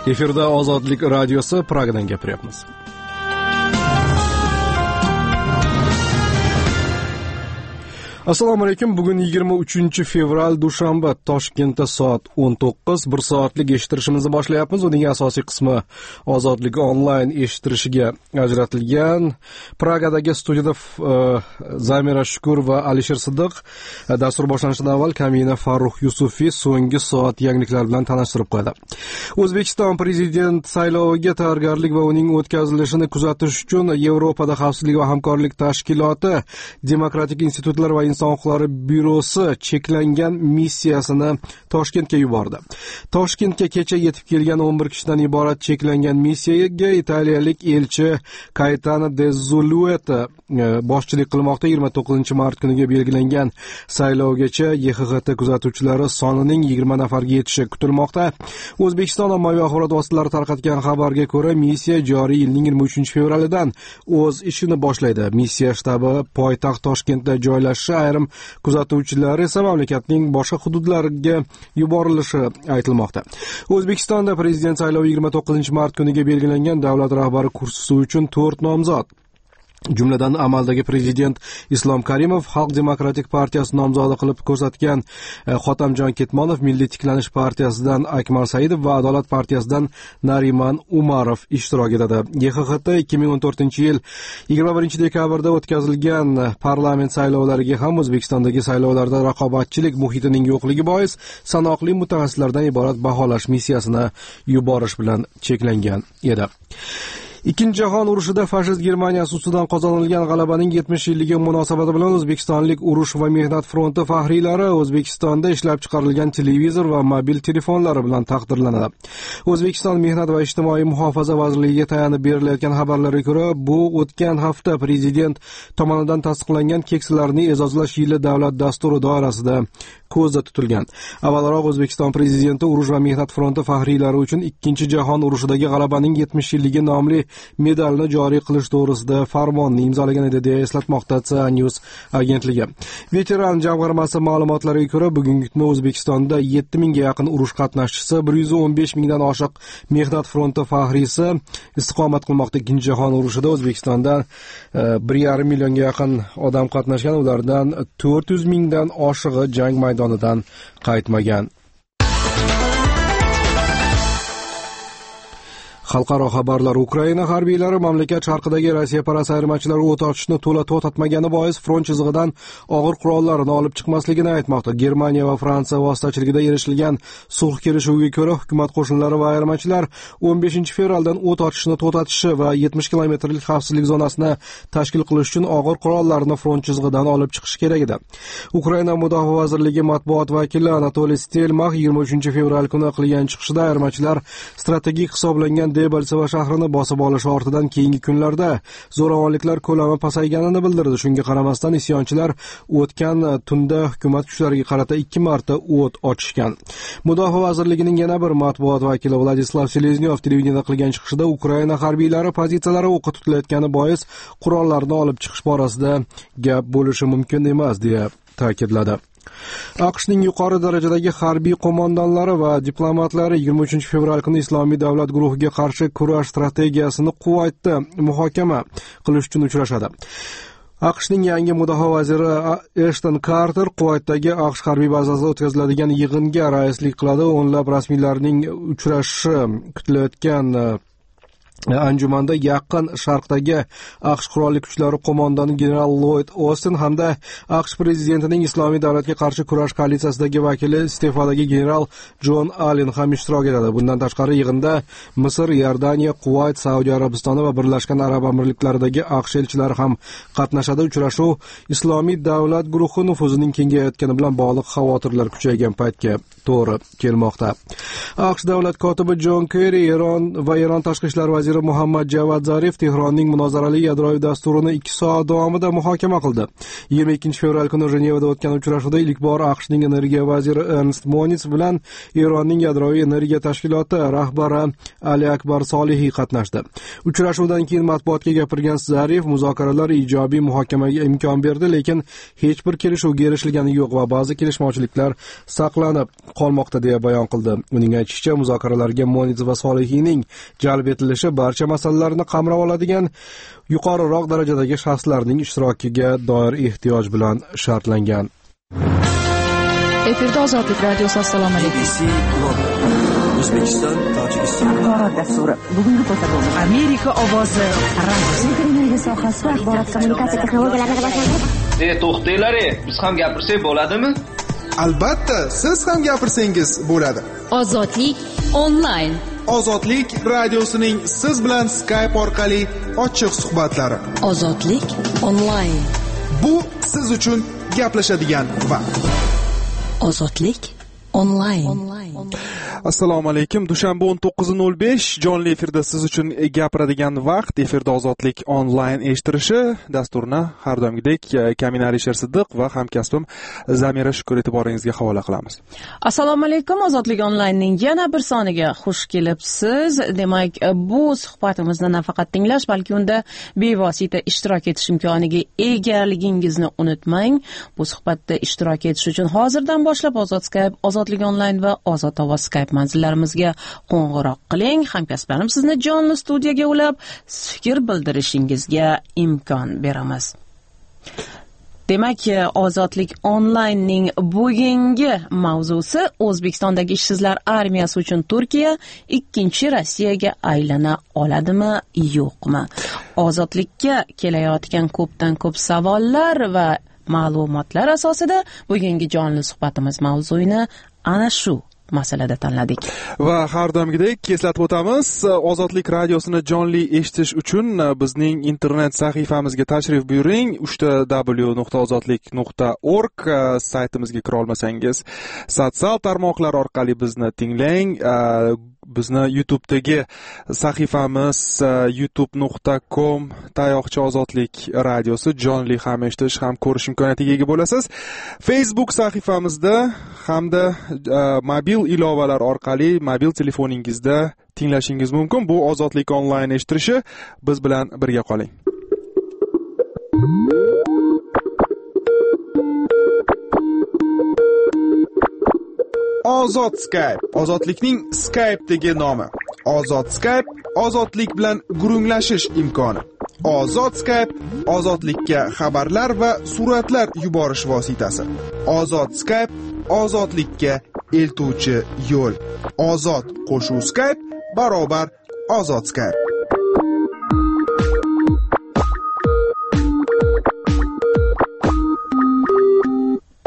Efirda Ozodlik radiosi Pragadan gapiryapmiz. Assalomu alaykum. Bugun 23-fevral dushanba. Toshkentda soat 19. 1 soatlik eshittirishimizni boshlayapmiz. Uning asosiy qismi Ozodlik onlayn eshittirishiga ajratilgan. Pragadagi studiyada Zamira Shukur va Alisher Siddiq. Dastur boshlanishidan avval Kamina Farruh Yusufiy so'nggi soat yangiliklar bilan tanishtirib qo'yadi. O'zbekiston prezident sayloviga tayyorgarlik va uning o'tkazilishini kuzatish uchun Yevropada xavfsizlik va hamkorlik tashkiloti, Demokratik institutlar va Inson huquqlari byurosi cheklangan missiyasini Toshkentga yubordi. Toshkentga kecha yetib kelgan 11 kishidan iborat cheklangan missiyaga italiyalik elchi Caetano De Zulueta boshchilik qilmoqda. 29-mart kuniga belgilangan saylovgacha YXHT kuzatuvchilari sonining 20 nafarga yetishi kutilmoqda. O'zbekiston ommaviy axborot vositalari tarqatgan xabarga ko'ra, missiya joriy yilning 23-fevralidan o'z ishini boshlaydi. Missiya shtabi poytaxt Toshkentda joylashishi, ayrim kuzatuvchilar esa mamlakatning boshqa hududlariga yuborilishi aytilmoqda. O'zbekistonda prezident saylovi 29-mart kuniga belgilangan davlat rahbari kursisi uchun 4 nomzod, jumladan amaldagi prezident Islom Karimov, Xalq demokratik partiyasi nomzodi qilib ko'rsatgan Xotamjon Ketmonov, Milliy tiklanish partiyasidan Akmal Saidov va Adolat partiyasidan Nariman Umarov ishtirok etadi. YXHT 2014-yil 21-dekabrda o'tkazilgan parlament saylovlariga ham O'zbekistondagi saylovlarda raqobatchilik muhitining yo'qligi bois sanoqli mutaxassislardan iborat baholash missiyasini yuborish bilan cheklangan edi. Ikkinchi jahon urushida fashist Germaniyasi ustidan qozonilgan g'alabaning 70 yilligi munosabati bilan o'zbekistonlik urush va mehnat fronti faxriylari O'zbekistonda ishlab chiqarilgan televizor va mobil telefonlari bilan taqdirlanadi. O'zbekiston Mehnat va ijtimoiy muhofaza vazirligiga tayanib berilayotgan xabarlarga ko'ra, bu o'tgan hafta prezident tomonidan tasdiqlangan keksalarni e'zozlash yili davlat dasturi doirasida ko'zda tutilgan. Avvalroq O'zbekiston prezidenti urush va mehnat fronti faxriylari uchun Ikkinchi jahon urushidagi g'alabaning 70 yilligi nomli medalni joriy qilish to'g'risida farmonni imzolagan edi, deya eslatmoqda CA News agentligi. Veteran jamg'armasi ma'lumotlariga ko'ra, bugungi kunda O'zbekistonda 7000 ga yaqin urush qatnashchisi, 115 mingdan oshiq mehnat fronti faxriysi istiqomat qilmoqda. Ikkinchi jahon urushida O'zbekistonda 1,5 millionga yaqin odam qatnashgan, ulardan 400 mingdan oshig'i jang maydonidan qaytmagan. Xalqaro xabarlar. Ukraina harbiylari mamlakat sharqidagi Rossiyaparast ayirmachilar o't ochishni to'la to'xtatmagani bois front chizig'idan og'ir qurollarni olib chiqmasligini aytmoqda. Germaniya va Fransiya vositachiligida erishilgan sulh kelishuviga ko'ra, hukumat qo'shinlari va ayirmachilar 15-fevraldan o't ochishni to'xtatishi va 70 kilometrlik xavfsizlik zonasini tashkil qilish uchun og'ir qurollarni front chizig'idan olib chiqish kerak edi. Ukraina Mudofaa vazirligi matbuot vakili Anatoliy Stelmach 23-fevral kuni qilgan chiqishida ayirmachilar strategik hisoblangan Debalseva shahrini bosib olish ortidan keyingi kunlarda zo'ravonliklar ko'lami pasayganini bildirdi. Shunga qaramasdan isyonchilar o'tgan tunda hukumat kuchlariga qarata 2 marta o't ochishgan. Mudofaa vazirligining yana bir matbuot vakili Vladislav Seleznyov televideniyada qilgan chiqishida Ukraina harbiylari pozitsiyalari o'qqa tutilayotgani bois qurollarni olib chiqish borasida gap bo'lishi mumkin emas, deya ta'kidladi. AQShning yuqori darajadagi harbiy qo'mondonlari va diplomatlari 23-fevral kuni Islomiy davlat guruhiga qarshi kurash strategiyasini Kuvaytda muhokama qilish uchun uchrashadi. AQShning yangi mudofaa vaziri Ashton Carter Kuvaytdagi AQSh harbiy bazasida o'tkaziladigan yig'inga raislik qiladi. O'nlab rasmiylarning uchrashishi kutilayotgan anjumanda Yaqin Sharqdagi AQSh qurolli kuchlari qo'mondoni general Lloyd Austin hamda AQSh prezidentining Islomiy davlatga qarshi kurash koalitsiyasidagi vakili iste'fodagi general John Allen ham ishtirok etadi. Bundan tashqari yig'inda Misr, Iordaniya, Kuvayt, Saudiya Arabistoni va Birlashgan Arab Amirliklaridagi AQSh elchilari ham qatnashadi. Uchrashuv Islomiy davlat guruhi nufuzining kengayayotgani bilan bog'liq xavotirlar kuchaygan paytga to'g'ri kelmoqda. AQSh davlat kotibi John Kerry Eron tashqi ishlar vaziri Muhammad Javad Zarif Tehronning munozarali yadroviy dasturini 2 soat davomida muhokama qildi. 22 fevral kuni Jenevada o'tgan uchrashuvda ilk bor AQShning energiya vaziri Ernst Moniz bilan Eronning yadroviy energiya tashkiloti rahbari Ali Akbar Solihiy qatnashdi. Uchrashuvdan keyin matbuotga gapirgan Zarif muzokaralar ijobiy muhokamaga imkon berdi, lekin hech bir kelishuvga erishilgani yo'q va ba'zi kelishmovchiliklar saqlanib qolmoqda deya bayon qildi. Uning aytishicha, muzokaralarga Moniz va Solihiyning jalb etilishi barcha masalalarni qamrab oladigan yuqoriroq darajadagi shaxslarning ishtirokiga doir ehtiyoj bilan shartlangan. Efirda Ozodlik radiosi. Assalomu alaykum. O'zbekiston, Tojikiston axborot dasturi. Bugungi ko'rsatuvimiz Amerika ovozi radiosi. Energiya sohasi va axborot kommunikatsiya texnologiyalariga boshlandi. To'xtanglar, biz ham gapirsak bo'ladimi? Albatta, siz ham gapirsangiz bo'ladi. Ozodlik onlayn. Ozodlik radiosining siz bilan Skype orqali ochiq suhbatlari. Ozodlik onlayn. Bu siz uchun gaplashadigan vaqt. Ozodlik onlayn. Assalomu alaykum. Dushanba 19:05 jonli efirda siz uchun gapiradigan vaqt. Efirda Ozodlik onlayn eshittirishi dasturini har doimgidek Kamina Alisher Siddiq va hamkasbim Zamira Shukur e'tiboringizga havola qilamiz. Assalomu alaykum. Ozodlik onlaynning yana bir soniga xush kelibsiz. Demak, bu suhbatimizni nafaqat tinglash, balki unda bevosita ishtirok etish imkoniga egaligingizni unutmang. Bu suhbatda ishtirok etish uchun hozirdan boshlab Ozod Skype, Ozodlik onlayn va Ozod ovoz Skype manzillarimizga qo'ng'iroq qiling. Hamkasblarim sizni jonli studiyaga ulab fikr bildirishingizga imkon beramiz. Demak, Ozodlik onlaynning bugungi mavzusi O'zbekistondagi ishsizlar armiyasi uchun Turkiya ikkinchi Rossiyaga aylana oladimi, yo'qmi? Ozodlikka kelayotgan ko'pdan ko'p savollar va ma'lumotlar asosida bugungi jonli suhbatimiz mavzuyini ana shu masalada tanladik. Va har doimgidek eslatib o'tamiz, Ozodlik radiosini jonli eshitish uchun bizning internet sahifamizga tashrif buyuring. www.ozodlik.org saytimizga kira olmasangiz, sotsial tarmoqlar orqali bizni tinglang. Bizni YouTube'dagi sahifamiz youtube.com /ozodlik radiosi jonli ham eshitish ham ko'rish imkoniyatiga ega bo'lasiz. Facebook sahifamizda hamda mobil ilovalar orqali mobil telefoningizda tinglashingiz mumkin. Bu Ozodlik onlayn eshittirishi. Biz bilan birga qoling. Ozod Skype, ozodlikning Skype'dagi nomi. Ozod Skype, ozodlik bilan gurunglashish imkoni. Ozod Skype, ozodlikka xabarlar va suratlar yuborish vositasi. Ozod Skype, ozodlikka eltuvchi yo'l. Ozod qo'shuv Skype barobar Ozod Skype.